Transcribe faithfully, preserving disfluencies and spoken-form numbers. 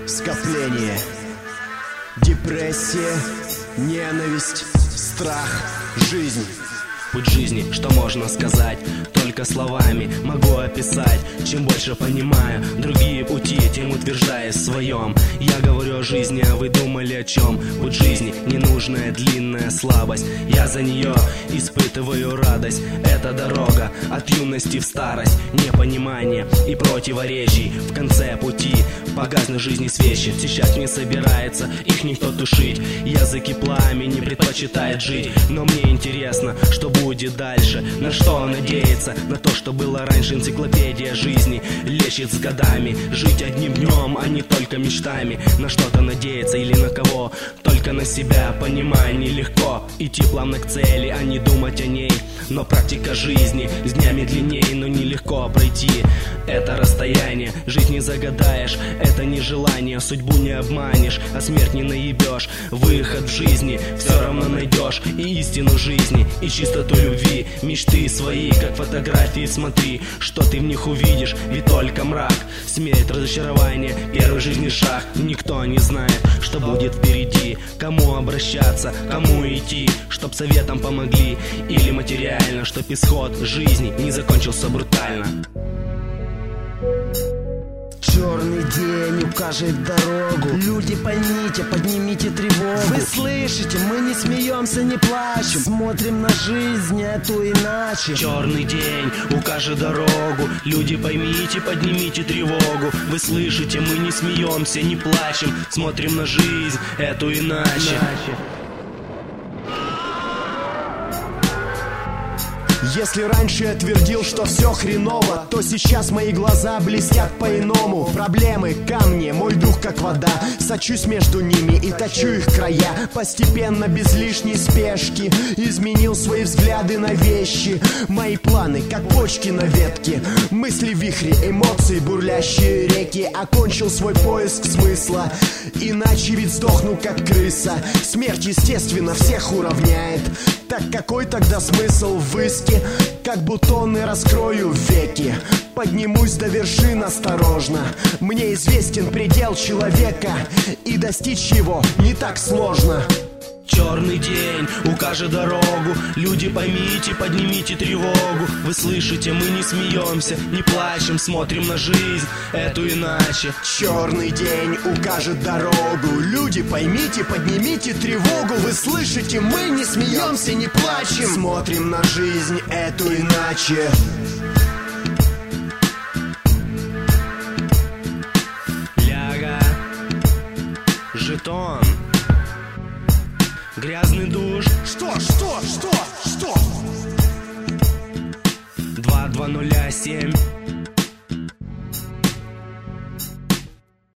скопление. Депрессия, ненависть, страх, жизнь. Путь жизни, что можно сказать, только словами могу описать. Чем больше понимаю другие пути, тем утверждаюсь в своем. Я говорю о жизни, а вы думали о чем? Путь жизни, ненужная длинная слабость. Я за нее испытываю радость. Это дорога от юности в старость. Непонимание и противоречий в конце пути. Погаснут жизни свечи, сейчас не собирается их никто тушить. Языки пламени предпочитает жить. Но мне интересно, что будет дальше. На что надеяться? На то, что было раньше. Энциклопедия жизни лечит с годами. Жить одним днем, а не только мечтами. На что-то надеяться или на кого? Только на себя, понимая, нелегко идти плавно к цели, а не думать о ней. Но практика жизни с днями длиннее, но нелегко пройти это расстояние. Жить не загадаешь, это не желание. Судьбу не обманешь, а смерть не наебешь. Выход в жизни все равно найдешь. И истину жизни, и чистоту любви. Мечты свои, как фотографии, смотри, что ты в них увидишь, ведь только мрак. Смерть, разочарование, первый жизненный шаг. Никто не знает, что будет впереди. Кому обращаться, кому идти, чтоб советом помогли. Или материально, чтоб исход жизни не закончился брутально. Черный день укажет дорогу. Люди, поймите, поднимите тревогу. Вы слышите, мы не смеемся, не плачем. Смотрим на жизнь эту иначе. Черный день укажет дорогу. Люди, поймите, поднимите тревогу. Вы слышите, мы не смеемся, не плачем. Смотрим на жизнь эту иначе. Если раньше я твердил, что все хреново, то сейчас мои глаза блестят по-иному. Проблемы, камни, мой дух как вода. Сочусь между ними и точу их края. Постепенно, без лишней спешки, изменил свои взгляды на вещи. Мои планы, как почки на ветке. Мысли вихри, эмоции, бурлящие реки. Окончил свой поиск смысла, иначе ведь сдохну как крыса. Смерть, естественно, всех уравняет. Так какой тогда смысл в иске? Как бутоны раскрою веки. Поднимусь до вершин осторожно. Мне известен предел человека, и достичь его не так сложно. Черный день укажет дорогу. Люди, поймите, поднимите тревогу. Вы слышите, мы не смеемся, не плачем. Смотрим на жизнь эту иначе. Черный день укажет дорогу. Люди, поймите, поднимите тревогу. Вы слышите, мы не смеемся, не плачем. Смотрим на жизнь эту иначе. Ляга, жетон, грязный душ. Что, что, что, что? Два два нуля семь.